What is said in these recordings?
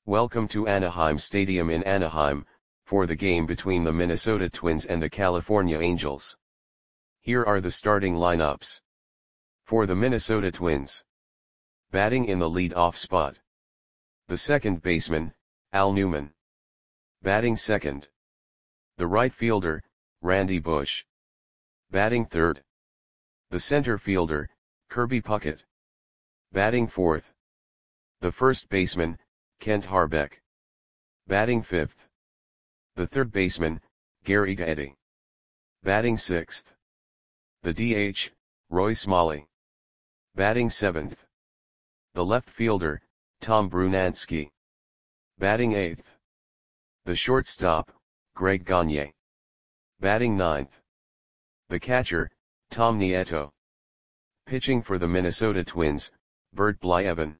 Welcome to Anaheim Stadium in Anaheim, for the game between the Minnesota Twins and the California Angels. Here are the starting lineups. For the Minnesota Twins. Batting in the lead-off spot. The second baseman, Al Newman. Batting second. The right fielder, Randy Bush. Batting third. The center fielder, Kirby Puckett. Batting fourth. The first baseman, Kent Hrbek. Batting fifth. The third baseman, Gary Gaetti. Batting sixth. The DH, Roy Smalley. Batting seventh. The left fielder, Tom Brunansky. Batting eighth. The shortstop, Greg Gagne. Batting ninth. The catcher, Tom Nieto. Pitching for the Minnesota Twins, Bert Blyleven.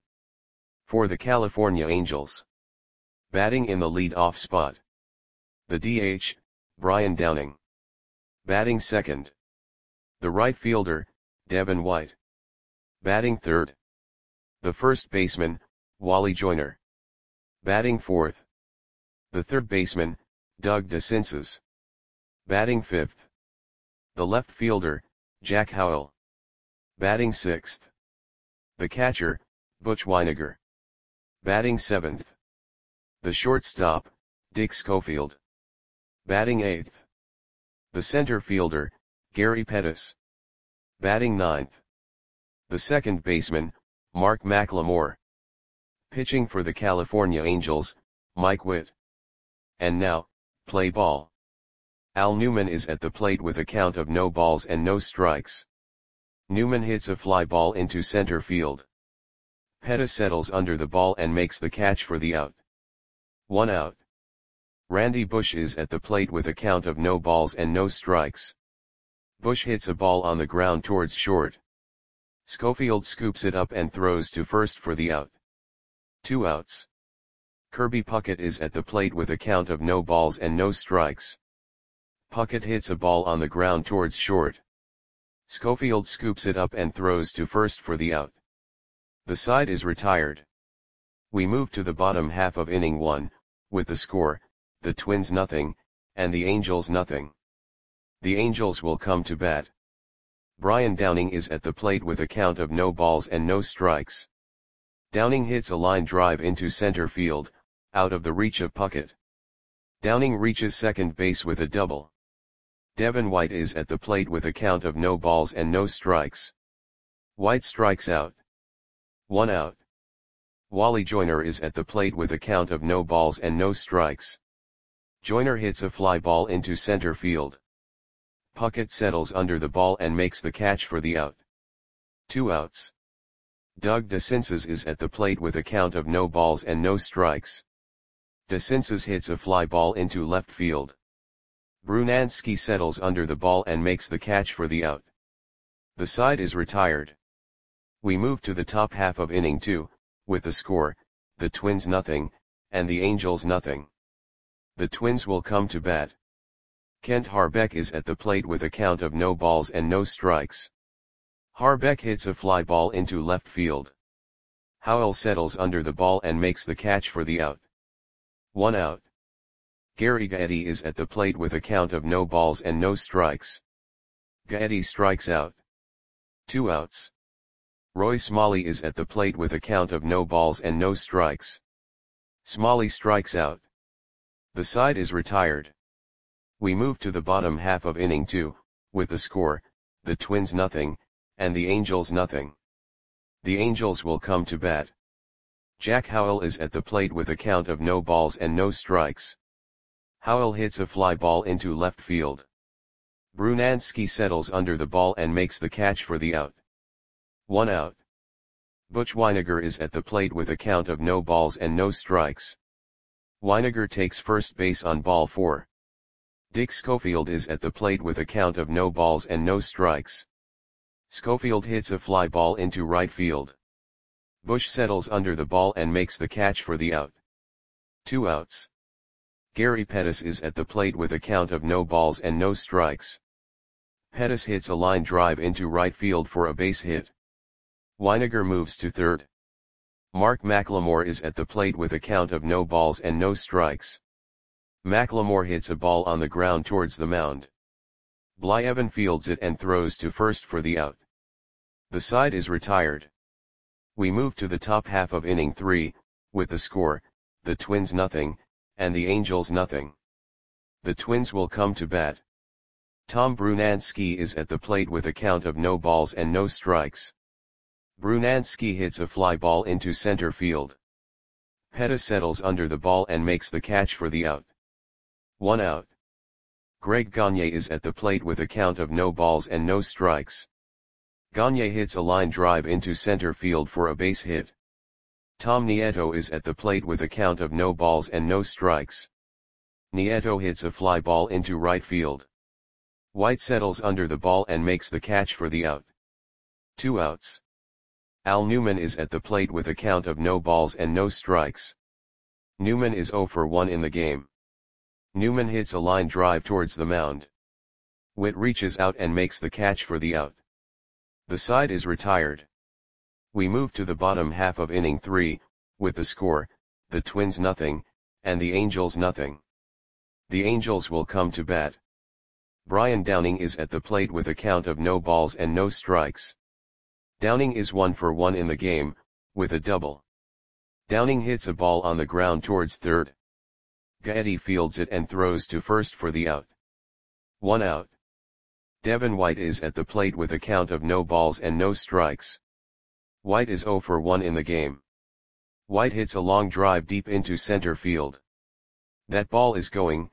For the California Angels. Batting in the lead-off spot. The DH, Brian Downing. Batting second. The right fielder, Devin White. Batting third. The first baseman, Wally Joyner. Batting fourth. The third baseman, Doug DeCinces. Batting fifth. The left fielder, Jack Howell. Batting sixth. The catcher, Butch Wynegar. Batting seventh. The shortstop, Dick Schofield. Batting eighth. The center fielder, Gary Pettis. Batting ninth. The second baseman, Mark McLemore. Pitching for the California Angels, Mike Witt. And now, play ball. Al Newman is at the plate with a count of no balls and no strikes. Newman hits a fly ball into center field. Pettis settles under the ball and makes the catch for the out. 1 out. Randy Bush is at the plate with a count of no balls and no strikes. Bush hits a ball on the ground towards short. Schofield scoops it up and throws to first for the out. 2 outs. Kirby Puckett is at the plate with a count of no balls and no strikes. Puckett hits a ball on the ground towards short. Schofield scoops it up and throws to first for the out. The side is retired. We move to the bottom half of inning 1, with the score, the Twins 0, and the Angels 0. The Angels will come to bat. Brian Downing is at the plate with a count of no balls and no strikes. Downing hits a line drive into center field, out of the reach of Puckett. Downing reaches second base with a double. Devin White is at the plate with a count of no balls and no strikes. White strikes out. 1 out. Wally Joyner is at the plate with a count of no balls and no strikes. Joyner hits a fly ball into center field. Puckett settles under the ball and makes the catch for the out. 2 outs. Doug DeCinces is at the plate with a count of no balls and no strikes. DeCinces hits a fly ball into left field. Brunansky settles under the ball and makes the catch for the out. The side is retired. We move to the top half of inning 2, with the score, the Twins 0, and the Angels 0. The Twins will come to bat. Kent Hrbek is at the plate with a count of no balls and no strikes. Hrbek hits a fly ball into left field. Howell settles under the ball and makes the catch for the out. 1 out. Gary Gaetti is at the plate with a count of no balls and no strikes. Gaetti strikes out. 2 outs. Roy Smalley is at the plate with a count of no balls and no strikes. Smalley strikes out. The side is retired. We move to the bottom half of inning 2, with the score, the Twins 0, and the Angels 0. The Angels will come to bat. Jack Howell is at the plate with a count of no balls and no strikes. Howell hits a fly ball into left field. Brunansky settles under the ball and makes the catch for the out. 1 out. Butch Wynegar is at the plate with a count of no balls and no strikes. Wynegar takes first base on ball 4. Dick Schofield is at the plate with a count of no balls and no strikes. Schofield hits a fly ball into right field. Bush settles under the ball and makes the catch for the out. 2 outs. Gary Pettis is at the plate with a count of no balls and no strikes. Pettis hits a line drive into right field for a base hit. Wynegar moves to third. Mark McLemore is at the plate with a count of no balls and no strikes. McLemore hits a ball on the ground towards the mound. Blyevin fields it and throws to first for the out. The side is retired. We move to the top half of inning 3, with the score, the Twins nothing, and the Angels nothing. The Twins will come to bat. Tom Brunansky is at the plate with a count of no balls and no strikes. Brunansky hits a fly ball into center field. Peta settles under the ball and makes the catch for the out. 1 out. Greg Gagne is at the plate with a count of no balls and no strikes. Gagne hits a line drive into center field for a base hit. Tom Nieto is at the plate with a count of no balls and no strikes. Nieto hits a fly ball into right field. White settles under the ball and makes the catch for the out. 2 outs. Al Newman is at the plate with a count of no balls and no strikes. Newman is 0 for 1 in the game. Newman hits a line drive towards the mound. Witt reaches out and makes the catch for the out. The side is retired. We move to the bottom half of inning 3, with the score, the Twins nothing, and the Angels nothing. The Angels will come to bat. Brian Downing is at the plate with a count of no balls and no strikes. Downing is 1 for 1 in the game, with a double. Downing hits a ball on the ground towards third. Gaetti fields it and throws to first for the out. 1 out. Devin White is at the plate with a count of no balls and no strikes. White is 0 for 1 in the game. White hits a long drive deep into center field. That ball is gone.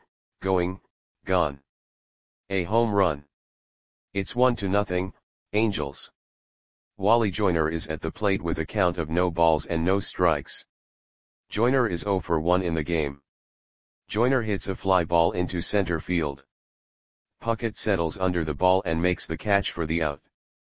A home run. It's 1-0, Angels. Wally Joyner is at the plate with a count of no balls and no strikes. Joyner is 0 for 1 in the game. Joyner hits a fly ball into center field. Puckett settles under the ball and makes the catch for the out.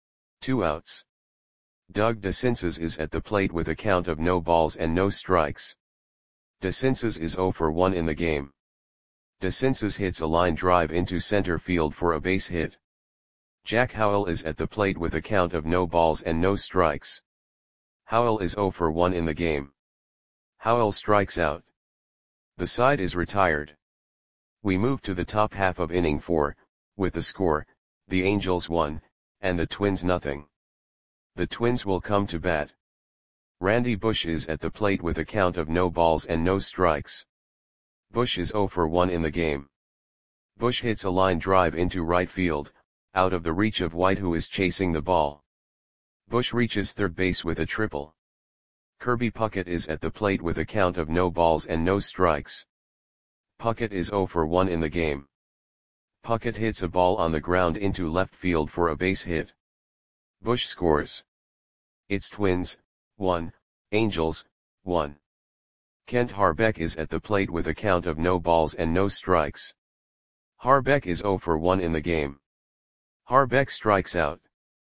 2 outs. Doug DeCinces is at the plate with a count of no balls and no strikes. DeCinces is 0 for 1 in the game. DeCinces hits a line drive into center field for a base hit. Jack Howell is at the plate with a count of no balls and no strikes. Howell is 0 for 1 in the game. Howell strikes out. The side is retired. We move to the top half of inning 4, with the score, the Angels 1, and the Twins nothing. The Twins will come to bat. Randy Bush is at the plate with a count of no balls and no strikes. Bush is 0 for 1 in the game. Bush hits a line drive into right field, out of the reach of White, who is chasing the ball. Bush reaches third base with a triple. Kirby Puckett is at the plate with a count of no balls and no strikes. Puckett is 0 for 1 in the game. Puckett hits a ball on the ground into left field for a base hit. Bush scores. It's Twins, 1, Angels, 1. Kent Harbeck is at the plate with a count of no balls and no strikes. Harbeck is 0 for 1 in the game. Harbeck strikes out.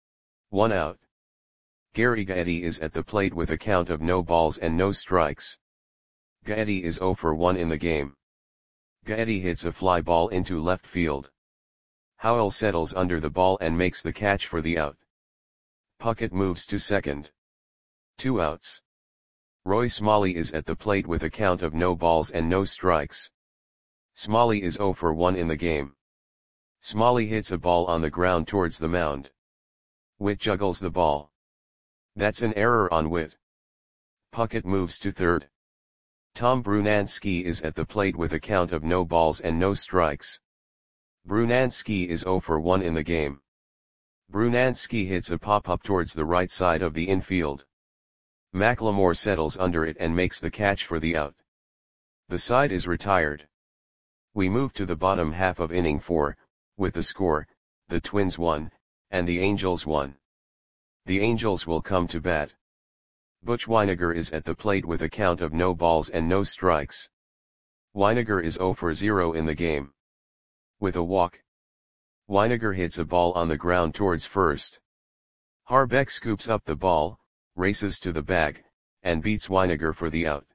1 out. Gary Gaetti is at the plate with a count of no balls and no strikes. Gaetti is 0 for 1 in the game. Gaetti hits a fly ball into left field. Howell settles under the ball and makes the catch for the out. Puckett moves to second. 2 outs. Roy Smalley is at the plate with a count of no balls and no strikes. Smalley is 0 for 1 in the game. Smalley hits a ball on the ground towards the mound. Witt juggles the ball. That's an error on Witt. Puckett moves to third. Tom Brunansky is at the plate with a count of no balls and no strikes. Brunansky is 0 for 1 in the game. Brunansky hits a pop-up towards the right side of the infield. McLemore settles under it and makes the catch for the out. The side is retired. We move to the bottom half of inning 4, with the score, the Twins 1, and the Angels 1. The Angels will come to bat. Butch Wynegar is at the plate with a count of no balls and no strikes. Wynegar is 0 for 0 in the game. With a walk, Wynegar hits a ball on the ground towards first. Harbeck scoops up the ball, races to the bag, and beats Wynegar for the out.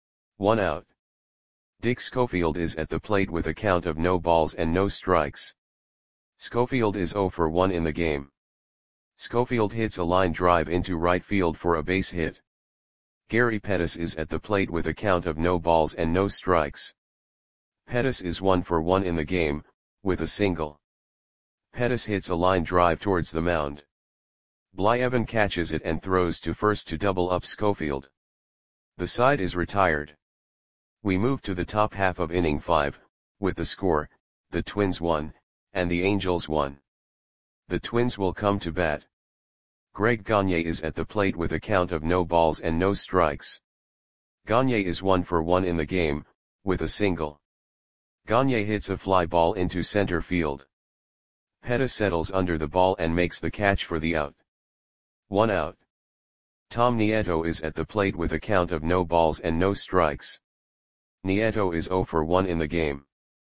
1 out. Dick Schofield is at the plate with a count of no balls and no strikes. Schofield is 0 for 1 in the game. Schofield hits a line drive into right field for a base hit. Gary Pettis is at the plate with a count of no balls and no strikes. Pettis is 1 for 1 in the game, with a single. Pettis hits a line drive towards the mound. Blyevin catches it and throws to first to double up Schofield. The side is retired. We move to the top half of inning 5, with the score, the Twins 1, and the Angels 1. The Twins will come to bat. Greg Gagne is at the plate with a count of no balls and no strikes. Gagne is 1 for 1 in the game, with a single. Gagne hits a fly ball into center field. Pettis settles under the ball and makes the catch for the out. 1 out. Tom Nieto is at the plate with a count of no balls and no strikes. Nieto is 0 for 1 in the game.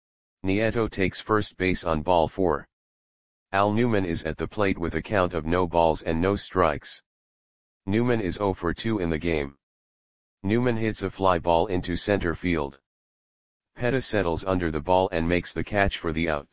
Nieto takes first base on ball 4. Al Newman is at the plate with a count of no balls and no strikes. Newman is 0 for 2 in the game. Newman hits a fly ball into center field. Pettis settles under the ball and makes the catch for the out.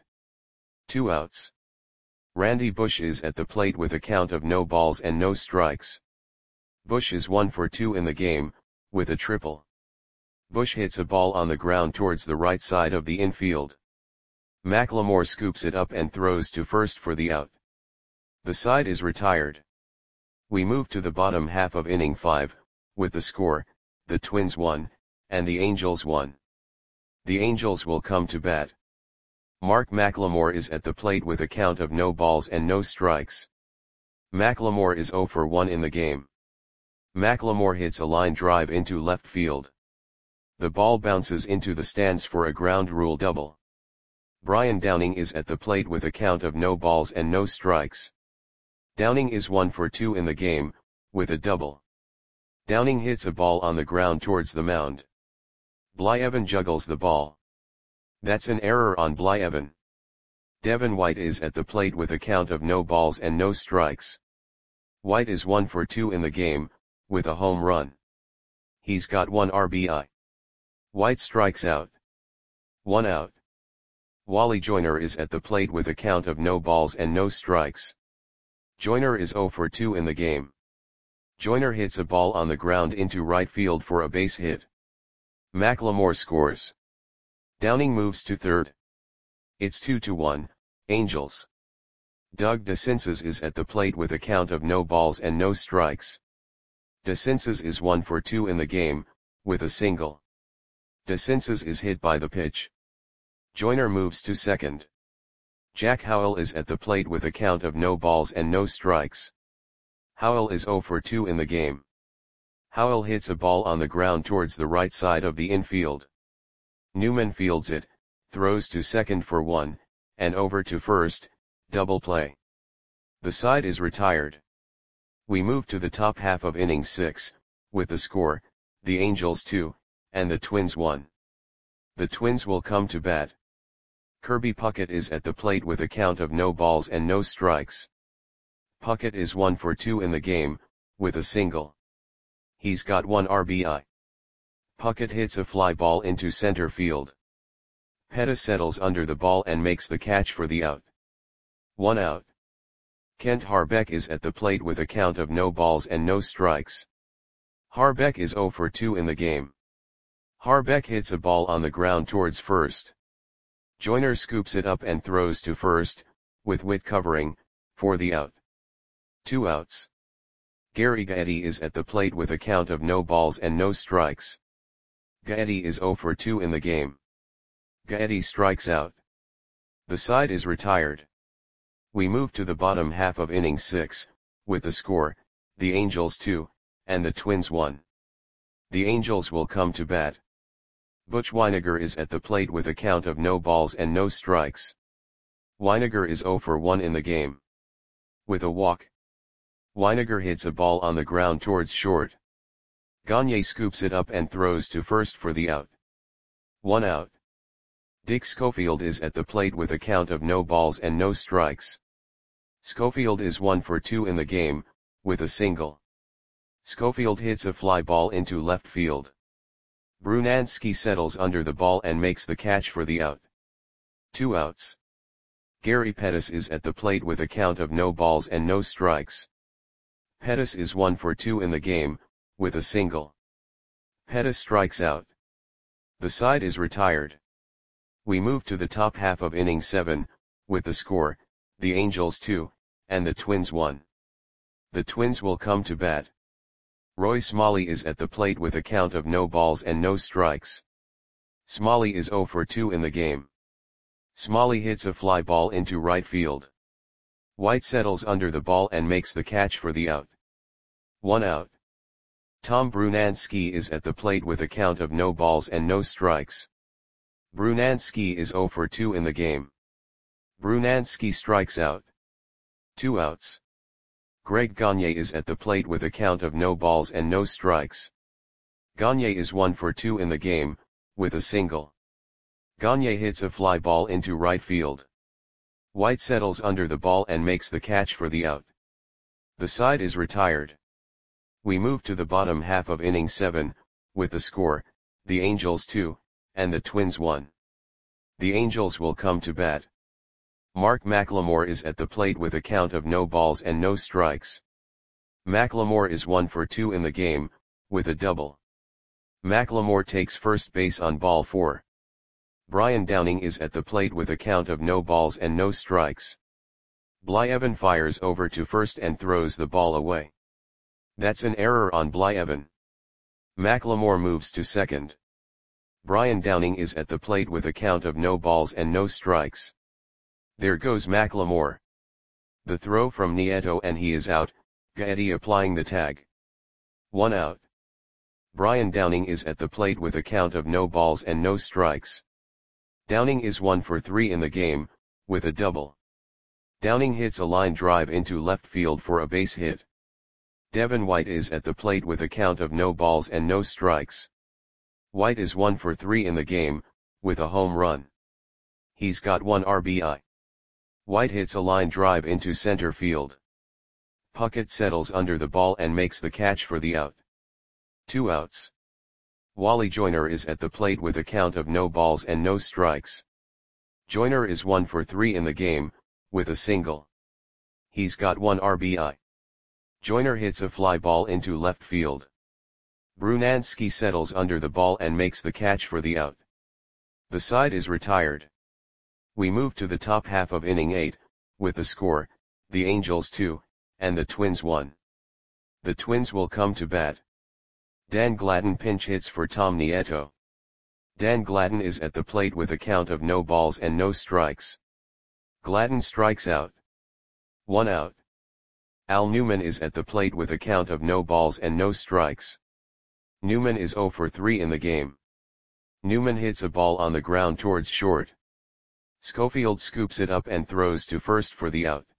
2 outs. Randy Bush is at the plate with a count of no balls and no strikes. Bush is 1 for 2 in the game, with a triple. Bush hits a ball on the ground towards the right side of the infield. McLemore scoops it up and throws to first for the out. The side is retired. We move to the bottom half of inning 5, with the score, the Twins 1, and the Angels 1. The Angels will come to bat. Mark McLemore is at the plate with a count of no balls and no strikes. McLemore is 0 for 1 in the game. McLemore hits a line drive into left field. The ball bounces into the stands for a ground rule double. Brian Downing is at the plate with a count of no balls and no strikes. Downing is 1 for 2 in the game, with a double. Downing hits a ball on the ground towards the mound. Blyevin juggles the ball. That's an error on Blyevin. Devin White is at the plate with a count of no balls and no strikes. White is 1 for 2 in the game, with a home run. He's got 1 RBI. White strikes out. 1 out. Wally Joyner is at the plate with a count of no balls and no strikes. Joyner is 0 for 2 in the game. Joyner hits a ball on the ground into right field for a base hit. McLemore scores. Downing moves to third. It's 2-1, Angels. Doug DeCinces is at the plate with a count of no balls and no strikes. DeCinces is 1 for 2 in the game, with a single. DeCinces is hit by the pitch. Joyner moves to second. Jack Howell is at the plate with a count of no balls and no strikes. Howell is 0 for 2 in the game. Howell hits a ball on the ground towards the right side of the infield. Newman fields it, throws to second for 1, and over to first, double play. The side is retired. We move to the top half of inning 6, with the score, the Angels 2, and the Twins 1. The Twins will come to bat. Kirby Puckett is at the plate with a count of no balls and no strikes. Puckett is 1 for 2 in the game, with a single. He's got 1 RBI. Puckett hits a fly ball into center field. Pettis settles under the ball and makes the catch for the out. 1 out. Kent Harbeck is at the plate with a count of no balls and no strikes. Harbeck is 0 for 2 in the game. Harbeck hits a ball on the ground towards first. Joyner scoops it up and throws to first, with Witt covering, for the out. 2 outs. Gary Gaetti is at the plate with a count of no balls and no strikes. Gaetti is 0 for 2 in the game. Gaetti strikes out. The side is retired. We move to the bottom half of inning 6, with the score, the Angels 2, and the Twins 1. The Angels will come to bat. Butch Wynegar is at the plate with a count of no balls and no strikes. Wynegar is 0 for 1 in the game. With a walk. Wynegar hits a ball on the ground towards short. Gagne scoops it up and throws to first for the out. 1 out. Dick Schofield is at the plate with a count of no balls and no strikes. Schofield is 1 for 2 in the game, with a single. Schofield hits a fly ball into left field. Brunansky settles under the ball and makes the catch for the out. 2 outs. Gary Pettis is at the plate with a count of no balls and no strikes. Pettis is 1 for 2 in the game, with a single. Pettis strikes out. The side is retired. We move to the top half of inning 7, with the score, the Angels 2, and the Twins 1. The Twins will come to bat. Roy Smalley is at the plate with a count of no balls and no strikes. Smalley is 0 for 2 in the game. Smalley hits a fly ball into right field. White settles under the ball and makes the catch for the out. 1 out. Tom Brunansky is at the plate with a count of no balls and no strikes. Brunansky is 0 for 2 in the game. Brunansky strikes out. 2 outs. Greg Gagne is at the plate with a count of no balls and no strikes. Gagne is 1 for 2 in the game, with a single. Gagne hits a fly ball into right field. White settles under the ball and makes the catch for the out. The side is retired. We move to the bottom half of inning 7, with the score, the Angels 2, and the Twins 1. The Angels will come to bat. Mark McLemore is at the plate with a count of no balls and no strikes. McLemore is 1 for 2 in the game, with a double. McLemore takes first base on ball 4. Brian Downing is at the plate with a count of no balls and no strikes. Blyevin fires over to first and throws the ball away. That's an error on Blyevin. McLemore moves to second. Brian Downing is at the plate with a count of no balls and no strikes. There goes McLemore. The throw from Nieto and he is out, Gaetti applying the tag. 1 out. Brian Downing is at the plate with a count of no balls and no strikes. Downing is 1 for 3 in the game, with a double. Downing hits a line drive into left field for a base hit. Devin White is at the plate with a count of no balls and no strikes. White is 1 for 3 in the game, with a home run. He's got 1 RBI. White hits a line drive into center field. Puckett settles under the ball and makes the catch for the out. 2 outs. Wally Joyner is at the plate with a count of no balls and no strikes. Joyner is 1 for 3 in the game, with a single. He's got 1 RBI. Joyner hits a fly ball into left field. Brunansky settles under the ball and makes the catch for the out. The side is retired. We move to the top half of inning 8, with the score, the Angels 2, and the Twins 1. The Twins will come to bat. Dan Gladden pinch hits for Tom Nieto. Dan Gladden is at the plate with a count of no balls and no strikes. Gladden strikes out. 1 out. Al Newman is at the plate with a count of no balls and no strikes. Newman is 0 for 3 in the game. Newman hits a ball on the ground towards short. Schofield scoops it up and throws to first for the out.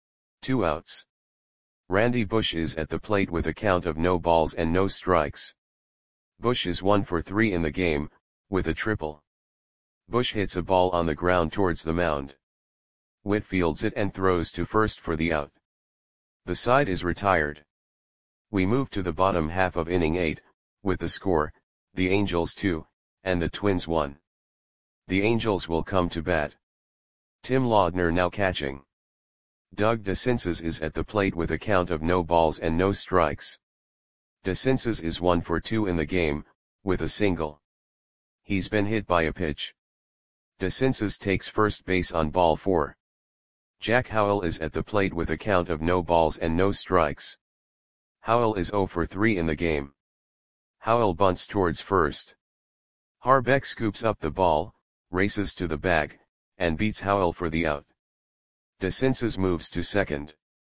2 outs. Randy Bush is at the plate with a count of no balls and no strikes. Bush is 1 for 3 in the game, with a triple. Bush hits a ball on the ground towards the mound. Witt fields it and throws to first for the out. The side is retired. We move to the bottom half of inning 8, with the score, the Angels 2, and the Twins 1. The Angels will come to bat. Tim Laudner now catching. Doug DeCinces is at the plate with a count of no balls and no strikes. DeCinces is 1 for 2 in the game, with a single. He's been hit by a pitch. DeCinces takes first base on ball 4. Jack Howell is at the plate with a count of no balls and no strikes. Howell is 0 for 3 in the game. Howell bunts towards first. Harbeck scoops up the ball, races to the bag, and beats Howell for the out. DeCinces moves to second.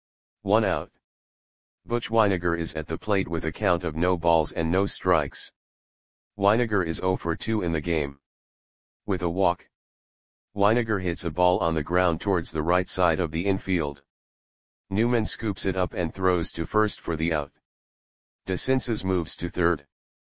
1 out. Butch Weiniger is at the plate with a count of no balls and no strikes. Weiniger is 0 for 2 in the game. With a walk. Weiniger hits a ball on the ground towards the right side of the infield. Newman scoops it up and throws to first for the out. DeCinces moves to third.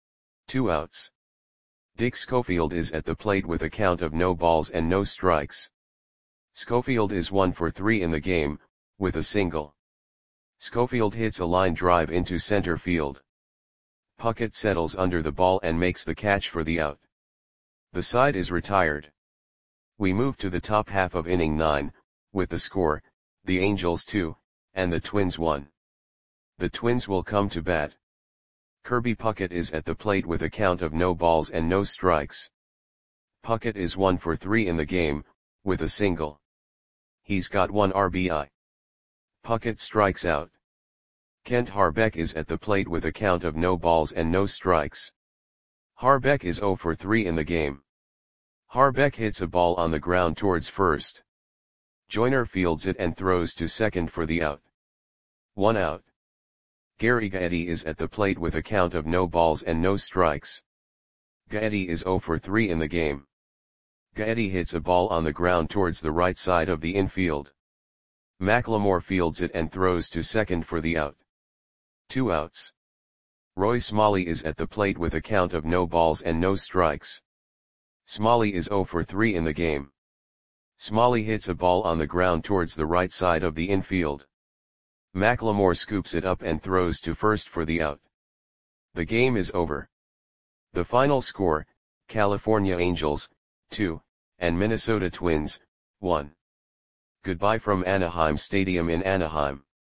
2 outs. Dick Schofield is at the plate with a count of no balls and no strikes. Schofield is 1 for 3 in the game, with a single. Schofield hits a line drive into center field. Puckett settles under the ball and makes the catch for the out. The side is retired. We move to the top half of inning 9, with the score, the Angels 2, and the Twins 1. The Twins will come to bat. Kirby Puckett is at the plate with a count of no balls and no strikes. Puckett is 1 for 3 in the game, with a single. He's got 1 RBI. Puckett strikes out. Kent Harbeck is at the plate with a count of no balls and no strikes. Harbeck is 0 for 3 in the game. Harbeck hits a ball on the ground towards first. Joyner fields it and throws to second for the out. 1 out. Gary Gaetti is at the plate with a count of no balls and no strikes. Gaetti is 0 for 3 in the game. Gaetti hits a ball on the ground towards the right side of the infield. McLemore fields it and throws to second for the out. 2 outs. Roy Smalley is at the plate with a count of no balls and no strikes. Smalley is 0 for 3 in the game. Smalley hits a ball on the ground towards the right side of the infield. McLemore scoops it up and throws to first for the out. The game is over. The final score, California Angels, 2, and Minnesota Twins, 1. Goodbye from Anaheim Stadium in Anaheim.